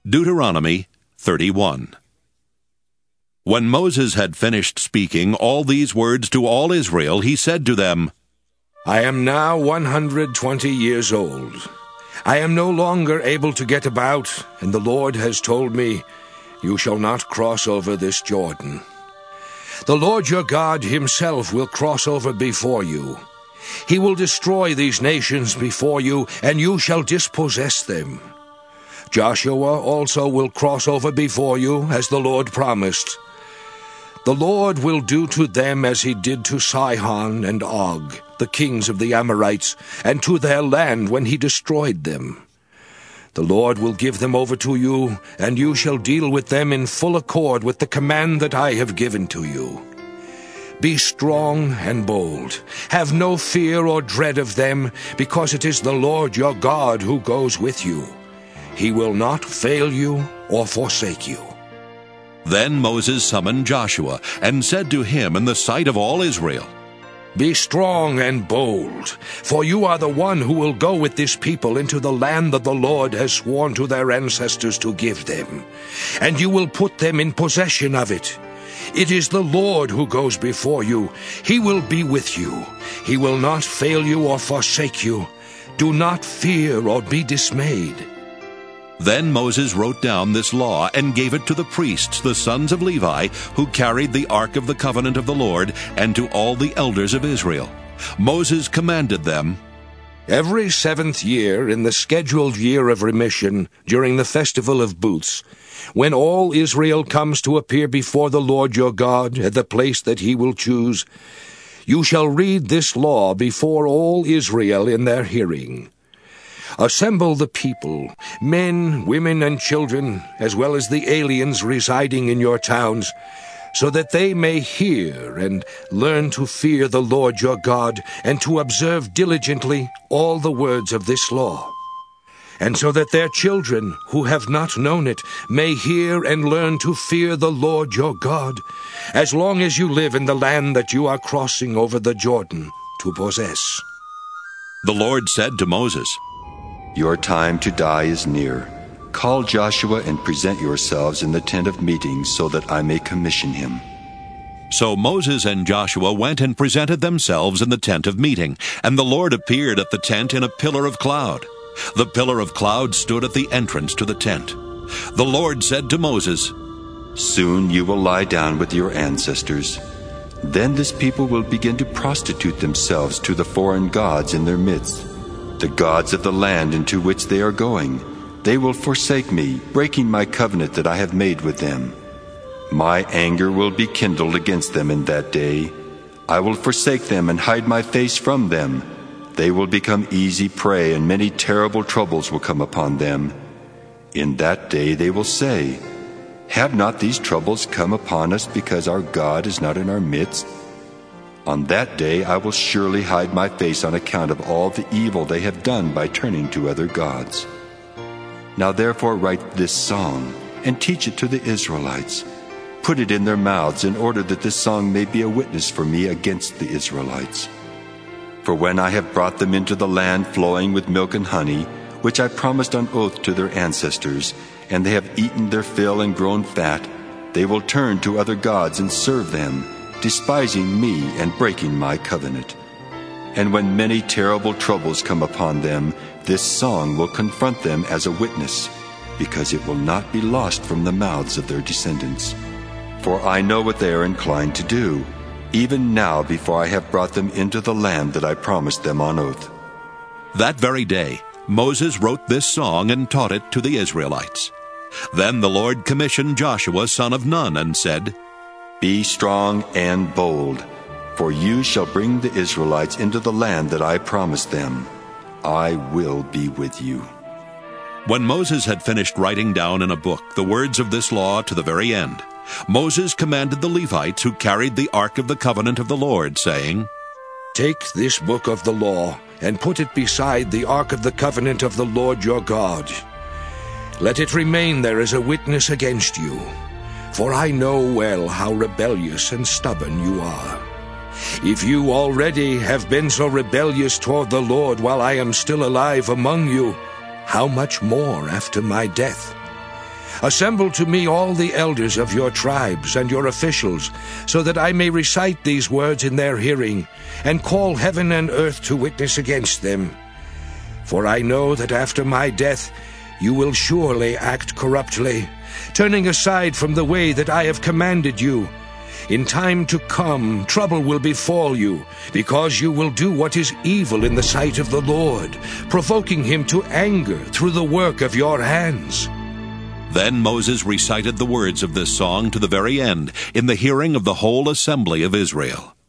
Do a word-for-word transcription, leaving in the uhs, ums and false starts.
Deuteronomy thirty-one. When Moses had finished speaking all these words to all Israel, he said to them, I am now one hundred twenty years old. I am no longer able to get about, and the Lord has told me, You shall not cross over this Jordan. The Lord your God himself will cross over before you. He will destroy these nations before you, and you shall dispossess them. Joshua also will cross over before you, as the Lord promised. The Lord will do to them as he did to Sihon and Og, the kings of the Amorites, and to their land when he destroyed them. The Lord will give them over to you, and you shall deal with them in full accord with the command that I have given to you. Be strong and bold. Have no fear or dread of them, because it is the Lord your God who goes with you. He will not fail you or forsake you. Then Moses summoned Joshua, and said to him in the sight of all Israel, Be strong and bold, for you are the one who will go with this people into the land that the Lord has sworn to their ancestors to give them, and you will put them in possession of it. It is the Lord who goes before you. He will be with you. He will not fail you or forsake you. Do not fear or be dismayed. Then Moses wrote down this law and gave it to the priests, the sons of Levi, who carried the ark of the covenant of the Lord, and to all the elders of Israel. Moses commanded them, Every seventh year in the scheduled year of remission, during the festival of booths, when all Israel comes to appear before the Lord your God at the place that he will choose, you shall read this law before all Israel in their hearing. Assemble the people, men, women, and children, as well as the aliens residing in your towns, so that they may hear and learn to fear the Lord your God, and to observe diligently all the words of this law. And so that their children, who have not known it, may hear and learn to fear the Lord your God, as long as you live in the land that you are crossing over the Jordan to possess. The Lord said to Moses, Your time to die is near. Call Joshua and present yourselves in the tent of meeting so that I may commission him. So Moses and Joshua went and presented themselves in the tent of meeting, and the Lord appeared at the tent in a pillar of cloud. The pillar of cloud stood at the entrance to the tent. The Lord said to Moses, Soon you will lie down with your ancestors. Then this people will begin to prostitute themselves to the foreign gods in their midst, the gods of the land into which they are going. They will forsake me, breaking my covenant that I have made with them. My anger will be kindled against them in that day. I will forsake them and hide my face from them. They will become easy prey, and many terrible troubles will come upon them. In that day they will say, Have not these troubles come upon us because our God is not in our midst? On that day I will surely hide my face on account of all the evil they have done by turning to other gods. Now therefore write this song, and teach it to the Israelites. Put it in their mouths, in order that this song may be a witness for me against the Israelites. For when I have brought them into the land flowing with milk and honey, which I promised on oath to their ancestors, and they have eaten their fill and grown fat, they will turn to other gods and serve them, despising me and breaking my covenant. And when many terrible troubles come upon them, this song will confront them as a witness, because it will not be lost from the mouths of their descendants. For I know what they are inclined to do, even now before I have brought them into the land that I promised them on oath. That very day Moses wrote this song and taught it to the Israelites. Then the Lord commissioned Joshua son of Nun and said, Be strong and bold, for you shall bring the Israelites into the land that I promised them. I will be with you. When Moses had finished writing down in a book the words of this law to the very end, Moses commanded the Levites who carried the ark of the covenant of the Lord, saying, Take this book of the law, and put it beside the ark of the covenant of the Lord your God. Let it remain there as a witness against you, for I know well how rebellious and stubborn you are. If you already have been so rebellious toward the Lord while I am still alive among you, how much more after my death? Assemble to me all the elders of your tribes and your officials, so that I may recite these words in their hearing, and call heaven and earth to witness against them. For I know that after my death you will surely act corruptly, turning aside from the way that I have commanded you. In time to come, trouble will befall you, because you will do what is evil in the sight of the Lord, provoking him to anger through the work of your hands." Then Moses recited the words of this song to the very end, in the hearing of the whole assembly of Israel.